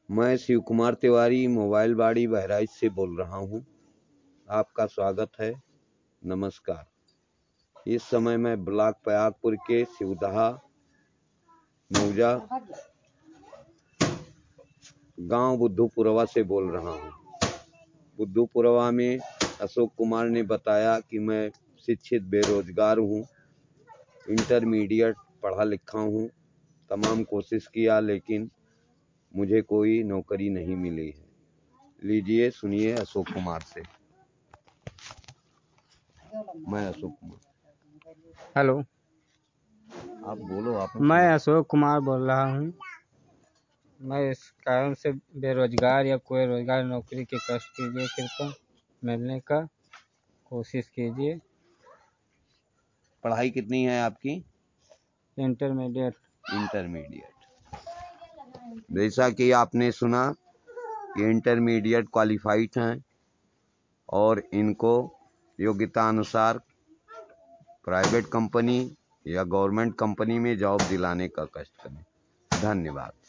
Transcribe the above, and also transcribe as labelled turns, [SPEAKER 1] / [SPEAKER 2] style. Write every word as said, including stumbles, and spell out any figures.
[SPEAKER 1] मैं शिव कुमार तिवारी मोबाइल बाड़ी बहराइच से बोल रहा हूँ। आपका स्वागत है। नमस्कार। इस समय मैं ब्लॉक प्रयागपुर के शिवदहा मौजा गांव बुद्धूपुरवा से बोल रहा हूँ। बुद्धूपुरवा में अशोक कुमार ने बताया कि मैं शिक्षित बेरोजगार हूँ, इंटरमीडिएट पढ़ा लिखा हूँ, तमाम कोशिश किया लेकिन मुझे कोई नौकरी नहीं मिली है। लीजिए सुनिए अशोक कुमार से। मैं अशोक कुमार।
[SPEAKER 2] हेलो,
[SPEAKER 1] आप बोलो। आप
[SPEAKER 2] मैं अशोक कुमार बोल रहा हूँ। मैं इस कारण से बेरोजगार या कोई रोजगार नौकरी के कष्ट कीजिए, कृपया मिलने का कोशिश कीजिए।
[SPEAKER 1] पढ़ाई कितनी है आपकी?
[SPEAKER 2] इंटरमीडिएट।
[SPEAKER 1] इंटरमीडिएट। जैसा कि आपने सुना कि इंटरमीडिएट क्वालिफाइड हैं और इनको योग्यता अनुसार प्राइवेट कंपनी या गवर्नमेंट कंपनी में जॉब दिलाने का कष्ट करें। धन्यवाद।